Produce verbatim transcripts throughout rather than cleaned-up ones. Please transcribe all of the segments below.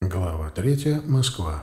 Глава третья. Москва.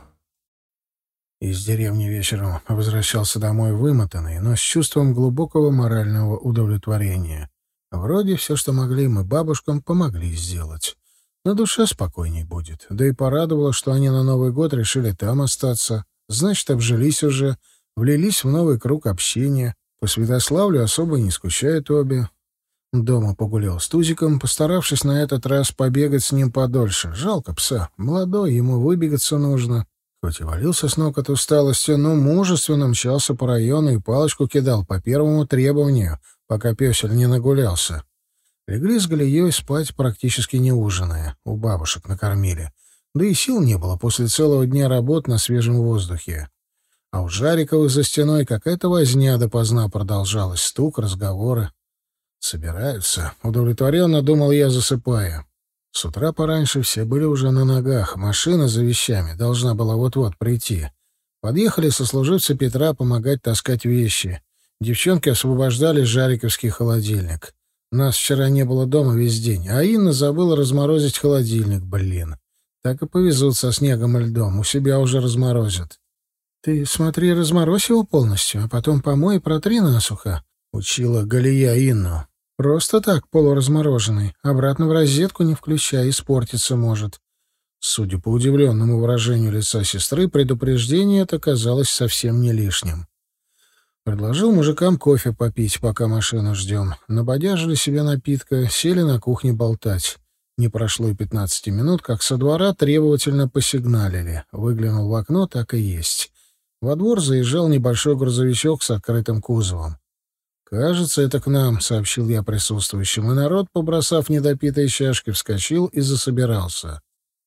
Из деревни вечером возвращался домой вымотанный, но с чувством глубокого морального удовлетворения. Вроде все, что могли, мы бабушкам помогли сделать. На душе спокойней будет. Да и порадовало, что они на Новый год решили там остаться. Значит, обжились уже, влились в новый круг общения. По Святославлю особо не скучают обе. Дома погулял с Тузиком, постаравшись на этот раз побегать с ним подольше. Жалко пса. Молодой, ему выбегаться нужно. Хоть и валился с ног от усталости, но мужественно мчался по району и палочку кидал по первому требованию, пока пёсель не нагулялся. Легли с Галией спать, практически не ужиная. У бабушек накормили. Да и сил не было после целого дня работ на свежем воздухе. А у Жариковых за стеной какая-то возня допоздна продолжалась. Стук, разговоры. «Собираются», — удовлетворенно думал я, засыпая. С утра пораньше все были уже на ногах. Машина за вещами должна была вот-вот прийти. Подъехали сослуживцы Петра помогать таскать вещи. Девчонки освобождали жариковский холодильник. Нас вчера не было дома весь день, а Инна забыла разморозить холодильник, блин. Так и повезут со снегом и льдом, у себя уже разморозят. «Ты смотри, разморозь его полностью, а потом помой и протри насухо», — учила Галия Инну. «Просто так, полуразмороженный. Обратно в розетку не включай, испортиться может». Судя по удивленному выражению лица сестры, предупреждение это казалось совсем не лишним. Предложил мужикам кофе попить, пока машину ждем. Набодяжили себе напитка, сели на кухне болтать. Не прошло и пятнадцати минут, как со двора требовательно посигналили. Выглянул в окно, так и есть. Во двор заезжал небольшой грузовичок с открытым кузовом. «Кажется, это к нам», — сообщил я присутствующим, и народ, побросав недопитые чашки, вскочил и засобирался.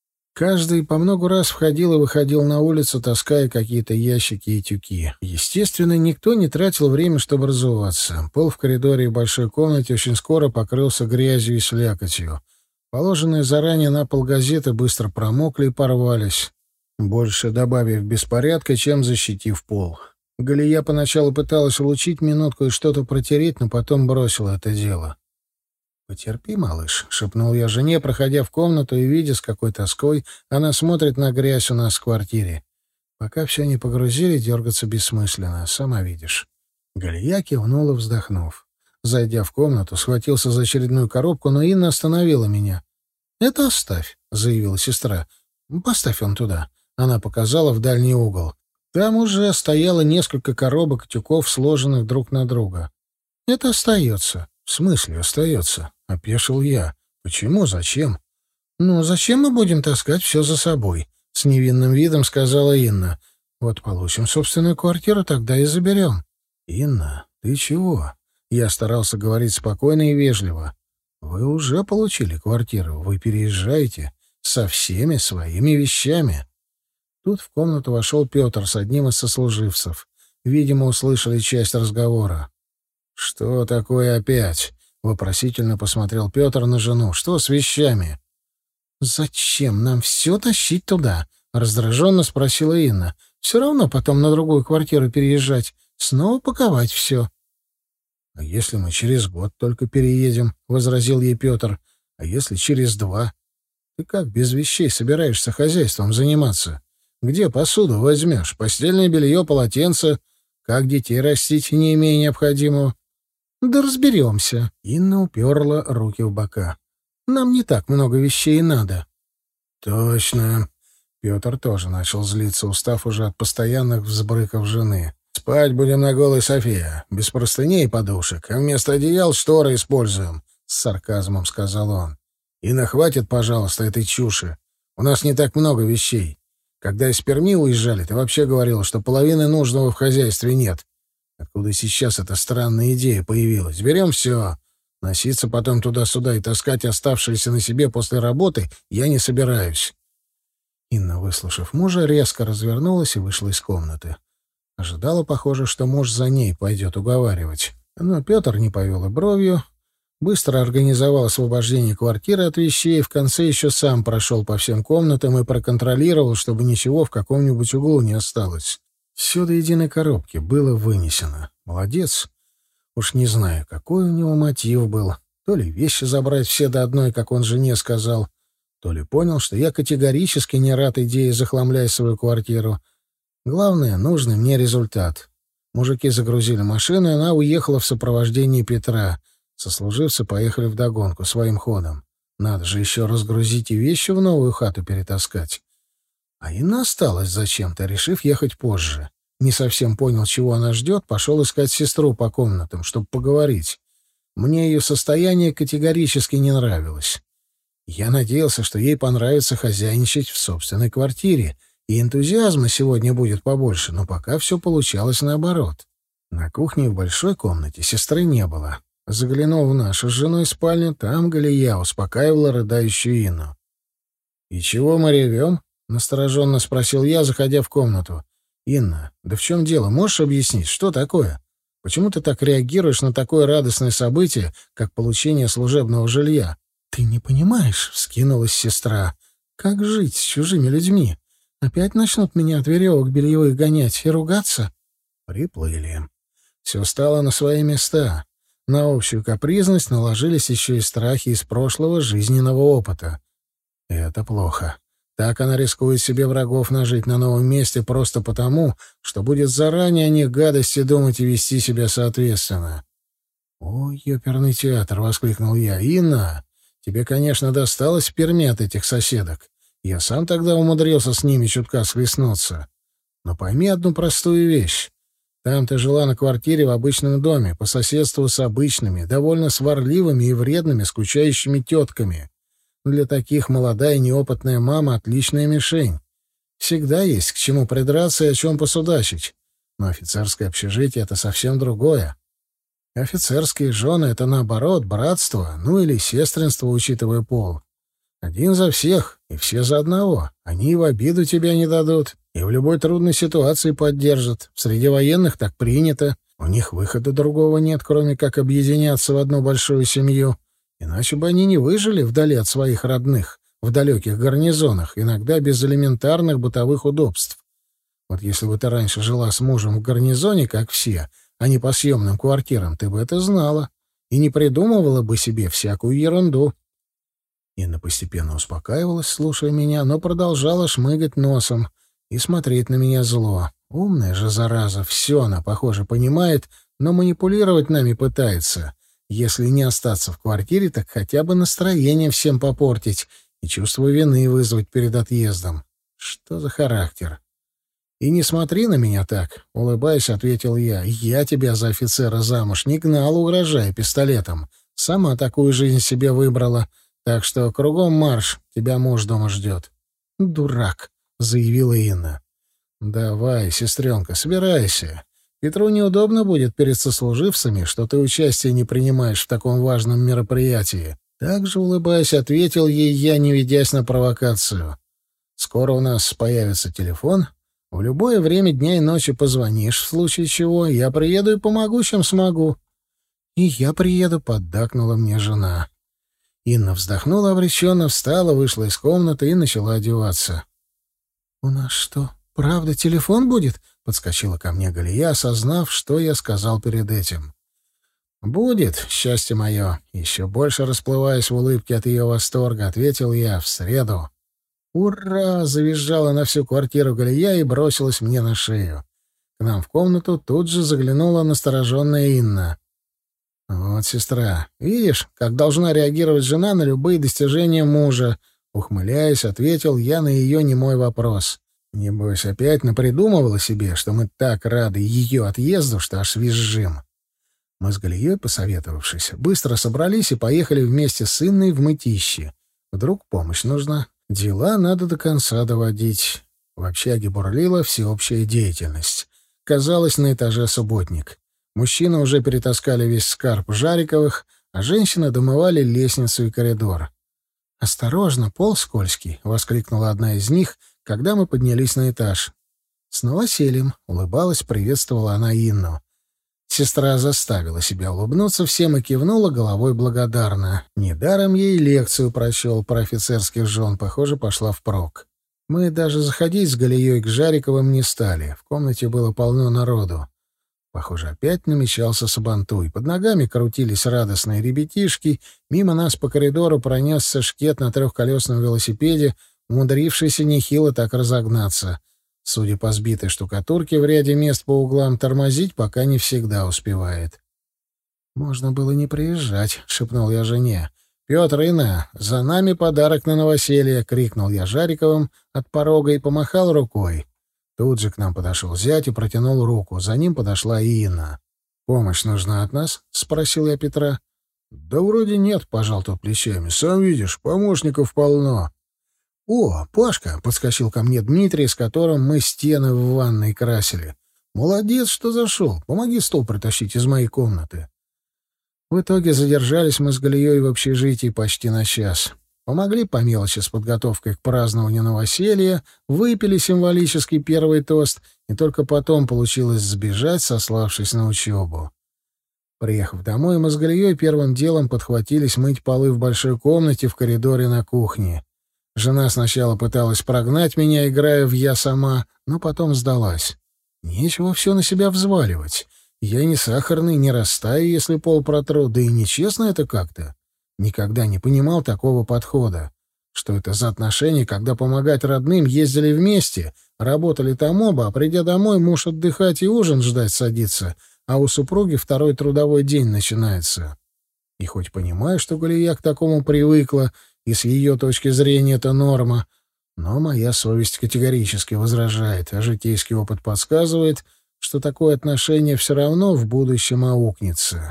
Каждый по много раз входил и выходил на улицу, таская какие-то ящики и тюки. Естественно, никто не тратил время, чтобы разуваться. Пол в коридоре и большой комнате очень скоро покрылся грязью и слякотью. Положенные заранее на пол газеты быстро промокли и порвались, больше добавив беспорядка, чем защитив пол. Галия поначалу пыталась улучить минутку и что-то протереть, но потом бросила это дело. «Потерпи, малыш», — шепнул я жене, проходя в комнату и видя, с какой тоской она смотрит на грязь у нас в квартире. «Пока все не погрузили, дергаться бессмысленно, сама видишь». Галия кивнула, вздохнув. Зайдя в комнату, схватился за очередную коробку, но Инна остановила меня. «Это оставь», — заявила сестра. «Поставь он туда». Она показала в дальний угол. Там уже стояло несколько коробок и тюков, сложенных друг на друга. «Это остается». «В смысле остается?» — опешил я. «Почему? Зачем?» «Ну, зачем мы будем таскать все за собой?» — с невинным видом сказала Инна. «Вот получим собственную квартиру, тогда и заберем». «Инна, ты чего?» Я старался говорить спокойно и вежливо. «Вы уже получили квартиру, вы переезжаете со всеми своими вещами». Тут в комнату вошел Петр с одним из сослуживцев. Видимо, услышали часть разговора. «Что такое опять?» — вопросительно посмотрел Петр на жену. «Что с вещами?» «Зачем нам все тащить туда?» — раздраженно спросила Инна. «Все равно потом на другую квартиру переезжать. Снова паковать все». «А если мы через год только переедем?» — возразил ей Петр. «А если через два? Ты как без вещей собираешься хозяйством заниматься? Где посуду возьмешь? Постельное белье, полотенце? Как детей растить, не имея необходимого?» «Да разберемся». Инна уперла руки в бока. «Нам не так много вещей надо». «Точно». Петр тоже начал злиться, устав уже от постоянных взбрыков жены. «Спать будем на голой софе, без простыней и подушек, а вместо одеял шторы используем», — с сарказмом сказал он. «Инна, хватит, пожалуйста, этой чуши. У нас не так много вещей. Когда из Перми уезжали, ты вообще говорила, что половины нужного в хозяйстве нет. Откуда сейчас эта странная идея появилась? Берем все. Носиться потом туда-сюда и таскать оставшиеся на себе после работы я не собираюсь». Инна, выслушав мужа, резко развернулась и вышла из комнаты. Ожидала, похоже, что муж за ней пойдет уговаривать. Но Петр не повел и бровью. Быстро организовал освобождение квартиры от вещей, в конце еще сам прошел по всем комнатам и проконтролировал, чтобы ничего в каком-нибудь углу не осталось. Все до единой коробки было вынесено. Молодец. Уж не знаю, какой у него мотив был. То ли вещи забрать все до одной, как он жене сказал, То ли понял, что я категорически не рад идее захламлять свою квартиру. Главное, нужный мне результат. Мужики загрузили машину, и она уехала в сопровождении Петра. Сослуживцы поехали вдогонку, своим ходом. Надо же еще разгрузить и вещи в новую хату перетаскать. А Инна осталась зачем-то, решив ехать позже. Не совсем понял, чего она ждет, пошел искать сестру по комнатам, чтобы поговорить. Мне ее состояние категорически не нравилось. Я надеялся, что ей понравится хозяйничать в собственной квартире, и энтузиазма сегодня будет побольше, но пока все получалось наоборот. На кухне в большой комнате сестры не было. Заглянул в нашу с женой спальню, там Галия успокаивала рыдающую Инну. «И чего мы ревем?» — настороженно спросил я, заходя в комнату. «Инна, да в чем дело? Можешь объяснить, что такое? Почему ты так реагируешь на такое радостное событие, как получение служебного жилья?» «Ты не понимаешь», — вскинулась сестра. «Как жить с чужими людьми? Опять начнут меня от веревок бельевых гонять и ругаться?» Приплыли. Все стало на свои места. На общую капризность наложились еще и страхи из прошлого жизненного опыта. Это плохо. Так она рискует себе врагов нажить на новом месте просто потому, что будет заранее о них гадости думать и вести себя соответственно. «Ой, оперный театр!» — воскликнул я. «Инна, тебе, конечно, досталось в Перми от этих соседок. Я сам тогда умудрился с ними чутка схлестнуться. Но пойми одну простую вещь. Там ты жила на квартире в обычном доме, по соседству с обычными, довольно сварливыми и вредными, скучающими тетками. Для таких молодая неопытная мама — отличная мишень. Всегда есть к чему придраться и о чем посудачить. Но офицерское общежитие — это совсем другое. Офицерские жены — это, наоборот, братство, ну или сестринство, учитывая пол. Один за всех, и все за одного. Они и в обиду тебя не дадут, и в любой трудной ситуации поддержат. Среди военных так принято. У них выхода другого нет, кроме как объединяться в одну большую семью. Иначе бы они не выжили вдали от своих родных, в далеких гарнизонах, иногда без элементарных бытовых удобств. Вот если бы ты раньше жила с мужем в гарнизоне, как все, а не по съемным квартирам, ты бы это знала и не придумывала бы себе всякую ерунду». Инна постепенно успокаивалась, слушая меня, но продолжала шмыгать носом и смотреть на меня зло. Умная же зараза, все она, похоже, понимает, но манипулировать нами пытается. Если не остаться в квартире, так хотя бы настроение всем попортить и чувство вины вызвать перед отъездом. Что за характер? «И не смотри на меня так», — улыбаясь, ответил я. «Я тебя за офицера замуж не гнал, угрожая пистолетом. Сама такую жизнь себе выбрала. Так что кругом марш, тебя муж дома ждет». «Дурак», — заявила Инна. «Давай, сестренка, собирайся. Петру неудобно будет перед сослуживцами, что ты участие не принимаешь в таком важном мероприятии». Также, улыбаясь, ответил ей я, не ведясь на провокацию. «Скоро у нас появится телефон. В любое время дня и ночи позвонишь, в случае чего. Я приеду и помогу, чем смогу». «И я приеду», — поддакнула мне жена. Инна вздохнула обреченно, встала, вышла из комнаты и начала одеваться. «У нас что, правда телефон будет?» — подскочила ко мне Галия, осознав, что я сказал перед этим. «Будет, счастье мое», — еще больше расплываясь в улыбке от ее восторга, ответил я, — «в среду». «Ура!» — завизжала на всю квартиру Галия и бросилась мне на шею. К нам в комнату тут же заглянула настороженная Инна. «Вот, сестра, видишь, как должна реагировать жена на любые достижения мужа?» Ухмыляясь, ответил я на ее немой вопрос. Небось, опять напридумывала себе, что мы так рады ее отъезду, что аж визжим. Мы с Галией, посоветовавшись, быстро собрались и поехали вместе с Инной в Мытищи. Вдруг помощь нужна. Дела надо до конца доводить. В общаге бурлила всеобщая деятельность. Казалось, на этаже субботник. Мужчины уже перетаскали весь скарб Жариковых, а женщины домывали лестницу и коридор. «Осторожно, пол скользкий!» — воскликнула одна из них, когда мы поднялись на этаж. «С новосельем!» — улыбалась, приветствовала она Инну. Сестра заставила себя улыбнуться всем и кивнула головой благодарно. Недаром ей лекцию прочел про офицерских жен, похоже, пошла впрок. Мы даже заходить с Галией к Жариковым не стали. В комнате было полно народу. Похоже, опять намечался сабантуй. Под ногами крутились радостные ребятишки. Мимо нас по коридору пронесся шкет на трехколесном велосипеде, умудрившийся нехило так разогнаться. Судя по сбитой штукатурке, в ряде мест по углам тормозить пока не всегда успевает. «Можно было не приезжать», — шепнул я жене. «Петр, Инна, за нами подарок на новоселье!» — крикнул я Жариковым от порога и помахал рукой. Тут же к нам подошел зять и протянул руку. За ним подошла и Инна. «Помощь нужна от нас?» — спросил я Петра. «Да вроде нет», — пожал тот плечами. «Сам видишь, помощников полно». «О, Пашка!» — подскочил ко мне Дмитрий, с которым мы стены в ванной красили. «Молодец, что зашел. Помоги стол притащить из моей комнаты». В итоге задержались мы с Галией в общежитии почти на час. Помогли по мелочи с подготовкой к празднованию новоселья, выпили символический первый тост, и только потом получилось сбежать, сославшись на учебу. Приехав домой, мы с Галией первым делом подхватились мыть полы в большой комнате в коридоре на кухне. Жена сначала пыталась прогнать меня, играя в «я сама», но потом сдалась. Нечего все на себя взваливать. Я не сахарный, не растаю, если пол протру, да и нечестно это как-то. Никогда не понимал такого подхода. Что это за отношения, когда помогать родным ездили вместе, работали там оба, а придя домой, муж отдыхать и ужин ждать садится, а у супруги второй трудовой день начинается. И хоть понимаю, что Галия к такому привыкла, и с ее точки зрения это норма, но моя совесть категорически возражает, а житейский опыт подсказывает, что такое отношение все равно в будущем аукнется.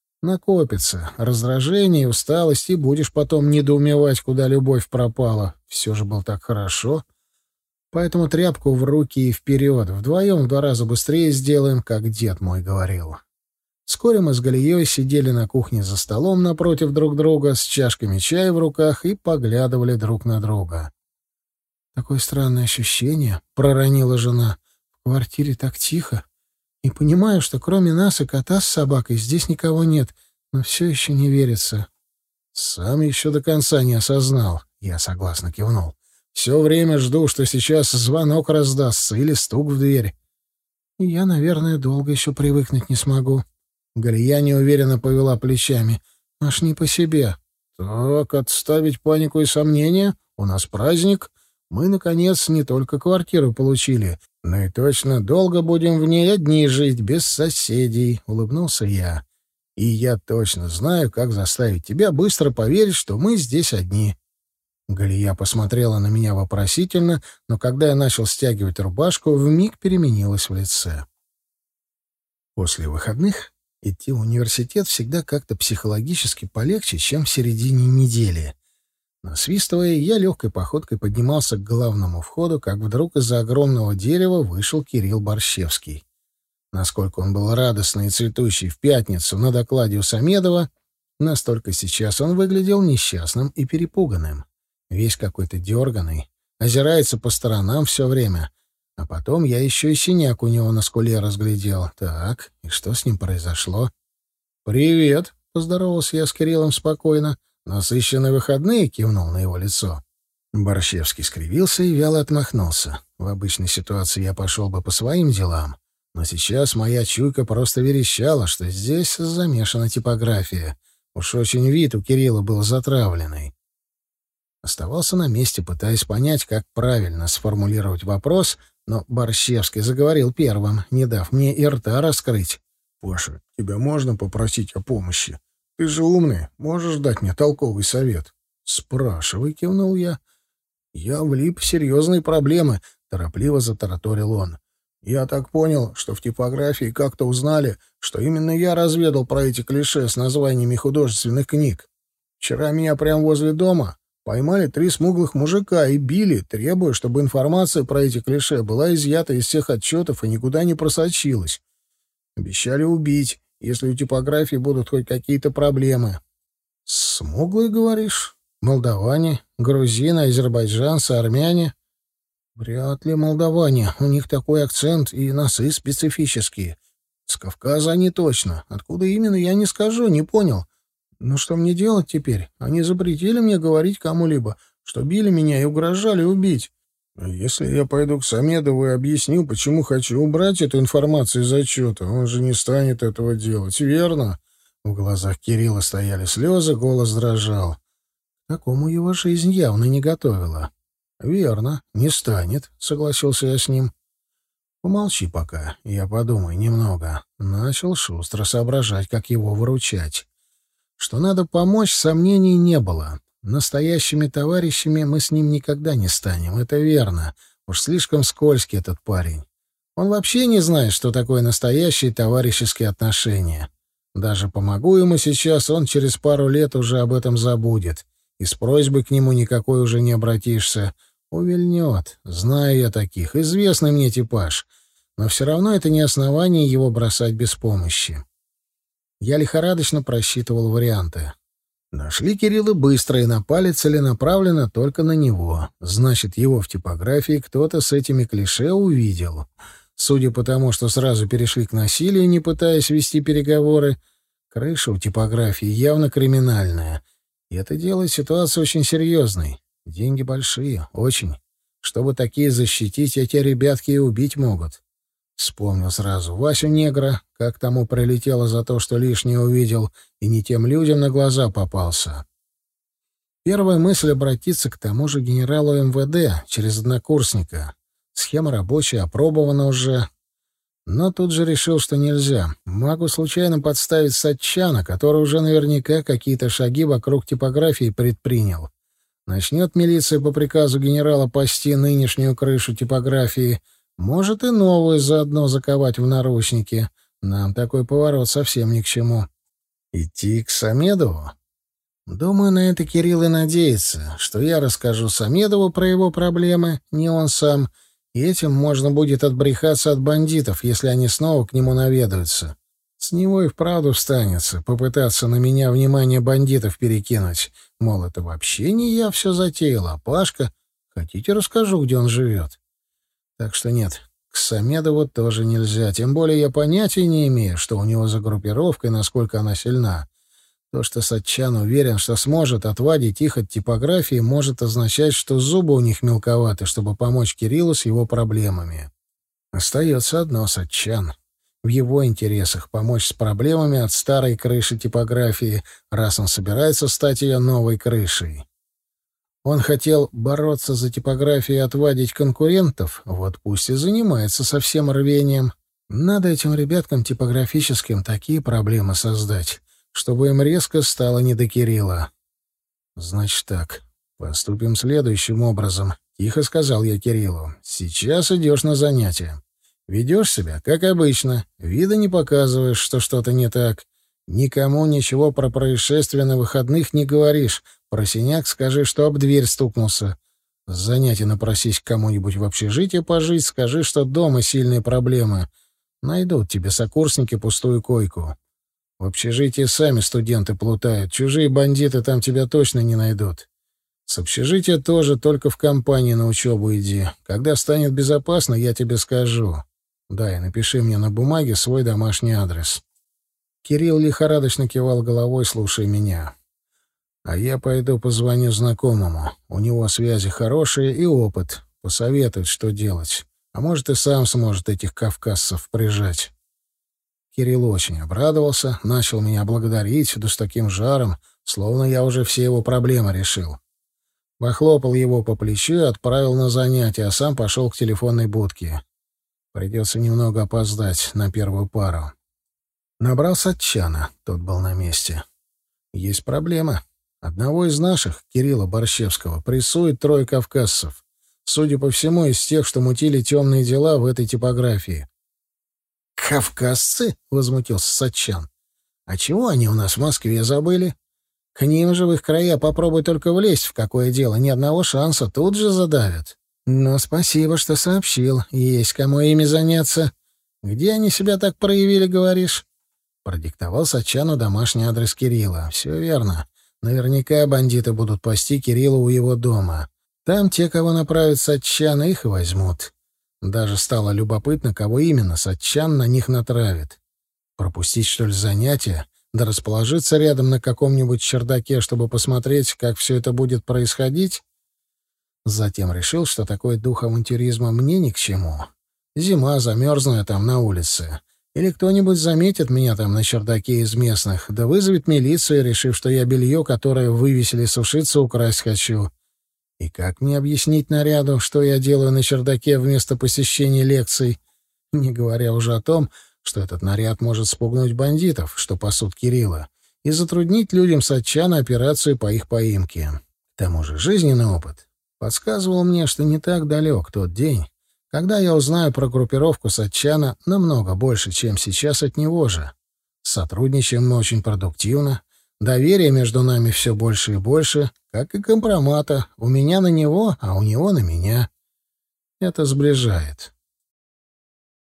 Накопится раздражение и усталость, и будешь потом недоумевать, куда любовь пропала. Все же было так хорошо. Поэтому тряпку в руки и вперед. Вдвоем в два раза быстрее сделаем, как дед мой говорил. Вскоре мы с Галией сидели на кухне за столом напротив друг друга с чашками чая в руках и поглядывали друг на друга. «Такое странное ощущение», — проронила жена. «В квартире так тихо. И понимаю, что кроме нас и кота с собакой здесь никого нет, но все еще не верится». «Сам еще до конца не осознал», — я согласно кивнул. «Все время жду, что сейчас звонок раздастся или стук в дверь». «И я, наверное, долго еще привыкнуть не смогу». Галия неуверенно повела плечами. «Аж не по себе». «Так, отставить панику и сомнения. У нас праздник. Мы, наконец, не только квартиру получили, но и точно долго будем в ней одни жить, без соседей», — улыбнулся я. «И я точно знаю, как заставить тебя быстро поверить, что мы здесь одни». Галия посмотрела на меня вопросительно, но когда я начал стягивать рубашку, вмиг переменилась в лице. После выходных идти в университет всегда как-то психологически полегче, чем в середине недели. Насвистывая, я легкой походкой поднимался к главному входу, как вдруг из-за огромного дерева вышел Кирилл Борщевский. Насколько он был радостный и цветущий в пятницу на докладе у Самедова, настолько сейчас он выглядел несчастным и перепуганным. Весь какой-то дерганый, озирается по сторонам все время. А потом я еще и синяк у него на скуле разглядел. Так, и что с ним произошло? «Привет», — поздоровался я с Кириллом спокойно. «Насыщенные выходные?» — кивнул на его лицо. Борщевский скривился и вяло отмахнулся. В обычной ситуации я пошел бы по своим делам, но сейчас моя чуйка просто верещала, что здесь замешана типография. Уж очень вид у Кирилла был затравленный. Оставался на месте, пытаясь понять, как правильно сформулировать вопрос, но Борщевский заговорил первым, не дав мне и рта раскрыть. «Паша, тебя можно попросить о помощи? Ты же умный, можешь дать мне толковый совет?» «Спрашивай», — кивнул я. «Я влип в серьезные проблемы», — торопливо затараторил он. «Я так понял, что в типографии как-то узнали, что именно я разведал про эти клише с названиями художественных книг. Вчера меня прямо возле дома поймали три смуглых мужика и били, требуя, чтобы информация про эти клише была изъята из всех отчетов и никуда не просочилась. Обещали убить, если у типографии будут хоть какие-то проблемы». «Смуглые, говоришь? Молдаване, грузины, азербайджанцы, армяне?» «Вряд ли молдаване. У них такой акцент и носы специфические. С Кавказа они точно. Откуда именно, я не скажу, не понял. Ну что мне делать теперь? Они запретили мне говорить кому-либо, что били меня и угрожали убить. Если я пойду к Самедову и объясню, почему хочу убрать эту информацию из отчета, он же не станет этого делать, верно?» В глазах Кирилла стояли слезы, голос дрожал. К такому его жизнь явно не готовила. «Верно, не станет», — согласился я с ним. «Помолчи пока, я подумаю немного». Начал шустро соображать, как его выручать. Что надо помочь, сомнений не было. Настоящими товарищами мы с ним никогда не станем, это верно. Уж слишком скользкий этот парень. Он вообще не знает, что такое настоящие товарищеские отношения. Даже помогу ему сейчас, он через пару лет уже об этом забудет. И с просьбой к нему никакой уже не обратишься. Увильнет. Знаю я таких. Известный мне типаж. Но все равно это не основание его бросать без помощи. Я лихорадочно просчитывал варианты. Нашли Кирилла быстро и напали целенаправленно только на него. Значит, его в типографии кто-то с этими клише увидел. Судя по тому, что сразу перешли к насилию, не пытаясь вести переговоры, крыша у типографии явно криминальная. И это делает ситуацию очень серьезной. Деньги большие, очень. Чтобы такие защитить, эти ребятки и убить могут. Вспомнил сразу Васю Негра, как тому прилетело за то, что лишнее увидел, и не тем людям на глаза попался. Первая мысль — обратиться к тому же генералу эм вэ дэ через однокурсника. Схема рабочая, опробована уже. Но тут же решил, что нельзя. Могу случайно подставить Сатчана, который уже наверняка какие-то шаги вокруг типографии предпринял. Начнет милиция по приказу генерала пасти нынешнюю крышу типографии, может и новую заодно заковать в наручники. Нам такой поворот совсем ни к чему. Идти к Самедову? Думаю, на это Кирилл и надеется, что я расскажу Самедову про его проблемы, не он сам, и этим можно будет отбрехаться от бандитов, если они снова к нему наведаются. С него и вправду встанется попытаться на меня внимание бандитов перекинуть. Мол, это вообще не я все затеял, а Пашка. Хотите, расскажу, где он живет? Так что нет, к Самедову тоже нельзя. Тем более я понятия не имею, что у него за группировка и насколько она сильна. То, что Сатчан уверен, что сможет отвадить их от типографии, может означать, что зубы у них мелковаты, чтобы помочь Кириллу с его проблемами. Остается одно — Сатчан. В его интересах помочь с проблемами от старой крыши типографии, раз он собирается стать ее новой крышей. Он хотел бороться за типографию и отвадить конкурентов, вот пусть и занимается со всем рвением. Надо этим ребяткам типографическим такие проблемы создать, чтобы им резко стало не до Кирилла. «Значит так, поступим следующим образом», — тихо сказал я Кириллу. «Сейчас идешь на занятия. Ведешь себя, как обычно, вида не показываешь, что что-то не так. Никому ничего про происшествие на выходных не говоришь. Про синяк скажи, что об дверь стукнулся. С занятий напросись к кому-нибудь в общежитие пожить, скажи, что дома сильные проблемы. Найдут тебе сокурсники пустую койку. В общежитии сами студенты плутают, чужие бандиты там тебя точно не найдут. С общежития тоже только в компании на учебу иди. Когда станет безопасно, я тебе скажу. Дай, напиши мне на бумаге свой домашний адрес». Кирилл лихорадочно кивал головой, слушая меня. «А я пойду позвоню знакомому. У него связи хорошие и опыт. Посоветует, что делать. А может, и сам сможет этих кавказцев прижать». Кирилл очень обрадовался, начал меня благодарить, да с таким жаром, словно я уже все его проблемы решил. Похлопал его по плечу и отправил на занятия, а сам пошел к телефонной будке. Придется немного опоздать на первую пару. Набрал Сатчана, тот был на месте. Есть проблема. Одного из наших, Кирилла Борщевского, прессует трое кавказцев. Судя по всему, из тех, что мутили темные дела в этой типографии. «Кавказцы?» — возмутился Сатчан. «А чего они у нас в Москве забыли? К ним же в их края попробуй только влезть в какое дело, ни одного шанса, тут же задавят. Но спасибо, что сообщил, есть кому ими заняться. Где они себя так проявили, говоришь?» Продиктовал Сатчану домашний адрес Кирилла. «Все верно. Наверняка бандиты будут пасти Кирилла у его дома. Там те, кого направит Сатчан, их и возьмут». Даже стало любопытно, кого именно Сатчан на них натравит. Пропустить, что ли, занятия? Да расположиться рядом на каком-нибудь чердаке, чтобы посмотреть, как все это будет происходить? Затем решил, что такой дух авантюризма мне ни к чему. Зима, замерзну я там на улице. Или кто-нибудь заметит меня там на чердаке из местных, да вызовет милицию, решив, что я белье, которое вывесили сушиться, украсть хочу. И как мне объяснить наряду, что я делаю на чердаке вместо посещения лекций, не говоря уже о том, что этот наряд может спугнуть бандитов, что пасут Кирилла, и затруднить людям с Отчана операцию по их поимке. К тому же жизненный опыт подсказывал мне, что не так далек тот день, когда я узнаю про группировку Сатчана намного больше, чем сейчас от него же. Сотрудничаем мы очень продуктивно, доверие между нами все больше и больше, как и компромата, у меня на него, а у него на меня. Это сближает.